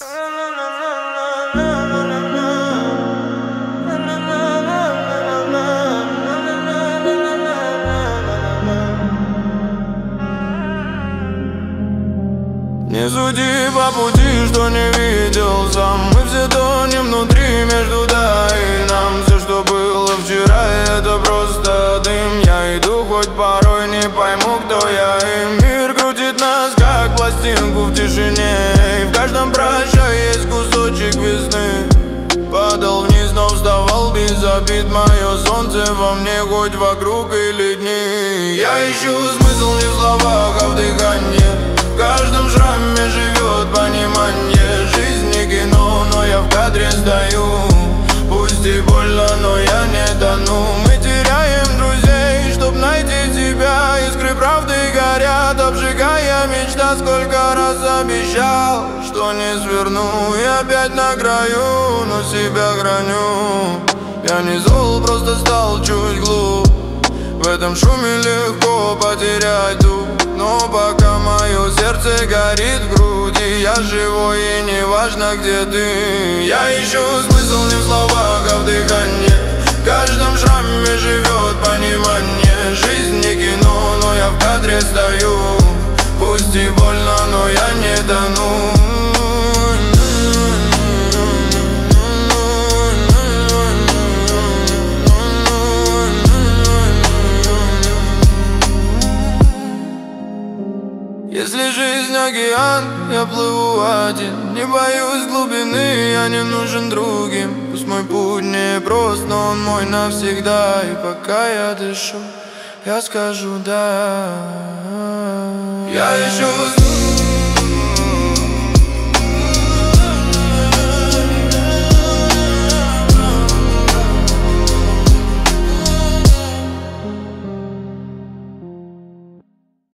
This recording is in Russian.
Не суди по пути, что не видел сам. Мы все тонем внутри, между да и нам. Все, что было вчера, это просто дым. Я иду, хоть порой не пойму, кто я. И мир крутит нас, как пластинку в тишине. И в каждом прощае есть кусочек весны. Падал вниз, но вставал без обид. Мое солнце во мне, хоть вокруг или дни. Я ищу смысл не в словах, а в дыхании. В каждом шраме живет понимание. Жизнь не кино, но я в кадре стою. Пусть и больно, но я не тону. Мы теряем друзей, чтоб найти тебя. Искры правды горят, обжигая мечта. Сколько раз обещал, что не сверну. И опять на краю, но себя храню. Я не зол, просто стал чуть глуп. В этом шуме легко потерять дух. Но пока мое сердце горит в груди, я живой и не важно, где ты. Я ищу смысл не в словах, а в дыхании. В каждом шраме живет понимание. Жизнь не кино, но я в кадре стою. Пусть и больно, но я не тону. Если жизнь океан, я плыву один. Не боюсь глубины, я не нужен другим. Пусть мой путь не прост, но он мой навсегда. И пока я дышу, я скажу да. Я ищу